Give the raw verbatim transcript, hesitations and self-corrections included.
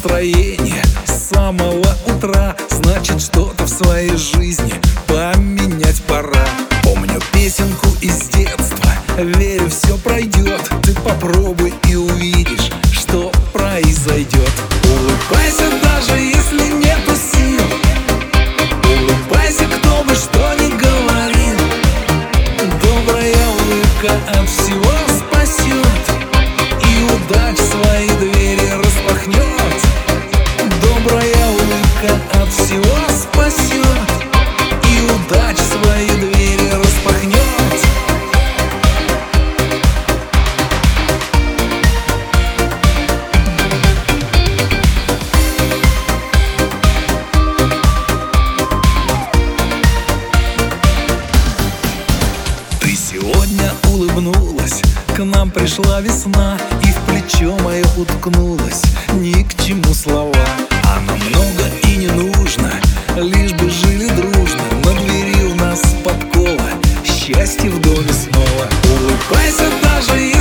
настроение с самого утра. Значит, что-то в своей жизни поменять пора. Помню песенку из детства, верю, все пройдет. Ты попробуй и увидишь, что произойдет. Улыбайся, даже если нету сил. Улыбайся, кто бы что ни говорил. Добрая улыбка от всего спасет и удач свои двери распахнет. Добрая улыбка от всего спасет и удач свои двери распахнет. Ты сегодня улыбнулась, к нам пришла весна и в плечо мое уткнулась. Ни к чему слова, а нам много и не нужно, лишь бы жили дружно. На двери у нас подкова, счастье в доме снова. Улыбайся, даже